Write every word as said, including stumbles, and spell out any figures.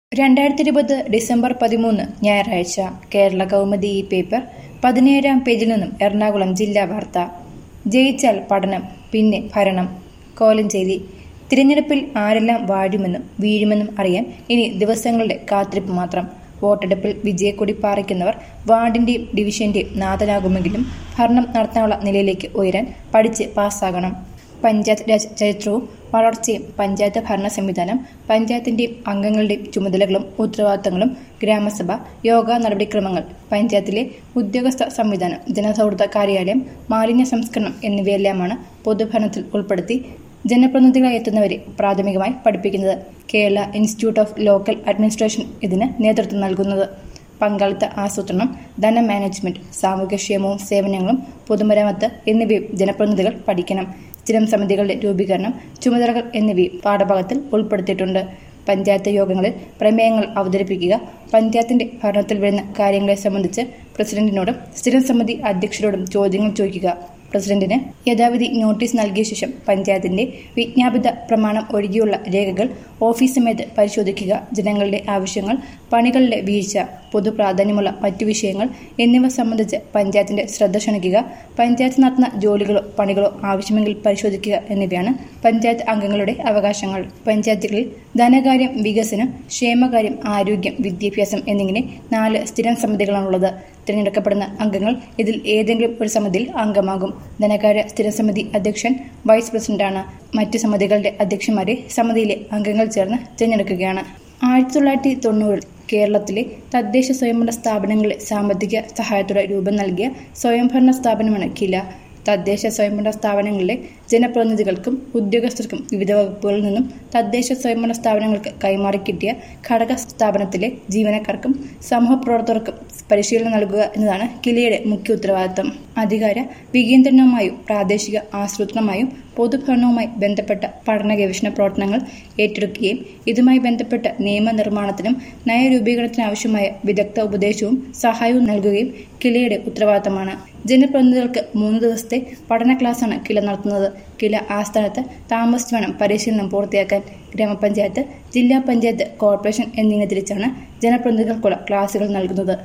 രണ്ടായിരത്തി ഇരുപത് ഡിസംബർ പതിമൂന്ന് ഞായറാഴ്ച കേരള കൗമുദി ഈ പേപ്പർ പതിനേഴാം പേജിൽ നിന്നും എറണാകുളം ജില്ലാ വാർത്ത. ജയിച്ചാൽ പഠനം, പിന്നെ ഭരണം. കോലഞ്ചേരി. തിരഞ്ഞെടുപ്പിൽ ആരെല്ലാം വാഴുമെന്നും വീഴുമെന്നും അറിയാൻ ഇനി ദിവസങ്ങളുടെ കാത്തിരിപ്പ് മാത്രം. വോട്ടെടുപ്പിൽ വിജയക്കൊടി പാറിക്കുന്നവർ വാർഡിന്റെയും ഡിവിഷന്റെയും നാഥനാകുമെങ്കിലും ഭരണം നടത്താനുള്ള നിലയിലേക്ക് ഉയരാൻ പഠിച്ച് പാസ്സാകണം. പഞ്ചായത്ത് രാജ് ചരിത്രവും വളർച്ചയും, പഞ്ചായത്ത് ഭരണ സംവിധാനം, പഞ്ചായത്തിന്റെയും അംഗങ്ങളുടെയും ചുമതലകളും ഉത്തരവാദിത്തങ്ങളും, ഗ്രാമസഭ, യോഗ നടപടിക്രമങ്ങൾ, പഞ്ചായത്തിലെ ഉദ്യോഗസ്ഥ സംവിധാനം, ജനസൗഹൃദ കാര്യാലയം, മാലിന്യ സംസ്കരണം എന്നിവയെല്ലാമാണ് പൊതുഭരണത്തിൽ ഉൾപ്പെടുത്തി ജനപ്രതിനിധികളായി എത്തുന്നവരെ പ്രാഥമികമായി പഠിപ്പിക്കുന്നത്. Kerala institute of local administration ഇതിന് നേതൃത്വം നൽകുന്നത്. പങ്കാളിത്ത ആസൂത്രണം, ധന മാനേജ്മെന്റ്, സാമൂഹ്യക്ഷേമവും സേവനങ്ങളും, പൊതുമരാമത്ത് എന്നിവയും ജനപ്രതിനിധികൾ പഠിക്കണം. സ്ഥിരം സമിതികളുടെ രൂപീകരണം, ചുമതലകൾ എന്നിവയും പാഠഭാഗത്തിൽ ഉൾപ്പെടുത്തിയിട്ടുണ്ട്. പഞ്ചായത്ത് യോഗങ്ങളിൽ പ്രമേയങ്ങൾ അവതരിപ്പിക്കുക, പഞ്ചായത്തിന്റെ ഭരണത്തിൽ വരുന്ന കാര്യങ്ങളെ സംബന്ധിച്ച് പ്രസിഡന്റിനോടും സ്ഥിരം സമിതി അധ്യക്ഷരോടും ചോദ്യങ്ങൾ ചോദിക്കുക. പ്രസിഡന്റിന് യഥാവിധി നോട്ടീസ് നൽകിയ ശേഷം പഞ്ചായത്തിന്റെ വിജ്ഞാപിത പ്രമാണം ഒഴികെയുള്ള രേഖകൾ ഓഫീസ് സമേത് പരിശോധിക്കുക. ജനങ്ങളുടെ ആവശ്യങ്ങൾ, പണികളുടെ വീഴ്ച, പൊതു പ്രാധാന്യമുള്ള മറ്റു വിഷയങ്ങൾ എന്നിവ സംബന്ധിച്ച് പഞ്ചായത്തിന്റെ ശ്രദ്ധ ക്ഷണിക്കുക. പഞ്ചായത്ത് നടത്തുന്ന ജോലികളോ പണികളോ ആവശ്യമെങ്കിൽ പരിശോധിക്കുക എന്നിവയാണ് പഞ്ചായത്ത് അംഗങ്ങളുടെ അവകാശങ്ങൾ. പഞ്ചായത്തുകളിൽ ധനകാര്യം, വികസനം, ക്ഷേമകാര്യം, ആരോഗ്യം, വിദ്യാഭ്യാസം എന്നിങ്ങനെ നാല് സ്ഥിരം സമിതികളാണുള്ളത്. തിരഞ്ഞെടുക്കപ്പെടുന്ന അംഗങ്ങൾ ഇതിൽ ഏതെങ്കിലും ഒരു സമിതിയിൽ അംഗമാകും. ധനകാര്യ സ്ഥിരം സമിതി അധ്യക്ഷൻ വൈസ് പ്രസിഡന്റാണ്. മറ്റു സമിതികളുടെ അധ്യക്ഷന്മാരെ സമിതിയിലെ അംഗങ്ങൾ ചേർന്ന് തിരഞ്ഞെടുക്കുകയാണ്. ആയിരത്തി തൊള്ളായിരത്തി തൊണ്ണൂറിൽ കേരളത്തിലെ തദ്ദേശ സ്വയംഭരണ സ്ഥാപനങ്ങളെ സാമ്പത്തിക സഹായത്തോടെ രൂപം നൽകിയ സ്വയംഭരണ സ്ഥാപനമാണ് കില. തദ്ദേശ സ്വയംഭരണ സ്ഥാപനങ്ങളിലെ ജനപ്രതിനിധികൾക്കും ഉദ്യോഗസ്ഥർക്കും വിവിധ വകുപ്പുകളിൽ നിന്നും തദ്ദേശ സ്വയംഭരണ സ്ഥാപനങ്ങൾക്ക് കൈമാറിക്കിട്ടിയ ഘടക സ്ഥാപനത്തിലെ ജീവനക്കാർക്കും സമൂഹപ്രവർത്തകർക്കും പരിശീലനം നൽകുക എന്നതാണ് കിലയുടെ മുഖ്യ ഉത്തരവാദിത്തം. അധികാര വികേന്ദ്രണവുമായും പ്രാദേശിക ആസൂത്രണവുമായും പൊതുഭരണവുമായി ബന്ധപ്പെട്ട പഠന ഗവേഷണ പ്രവർത്തനങ്ങൾ ഏറ്റെടുക്കുകയും ഇതുമായി ബന്ധപ്പെട്ട നിയമനിർമ്മാണത്തിനും നയരൂപീകരണത്തിനാവശ്യമായ വിദഗ്ധ ഉപദേശവും സഹായവും നൽകുകയും കിലയുടെ ഉത്തരവാദിത്തമാണ്. ജനപ്രതിനിധികൾക്ക് മൂന്ന് ദിവസത്തെ പഠന ക്ലാസാണ് കില നടത്തുന്നത്. കില ആസ്ഥാനത്ത് താമസിച്ച് വേണം പരിശീലനം പൂർത്തിയാക്കാൻ. ഗ്രാമപഞ്ചായത്ത്, ജില്ലാ പഞ്ചായത്ത്, കോർപ്പറേഷൻ എന്നിങ്ങനെ തിരിച്ചാണ് ജനപ്രതിനിധികൾക്കുള്ള ക്ലാസുകൾ നൽകുന്നത്.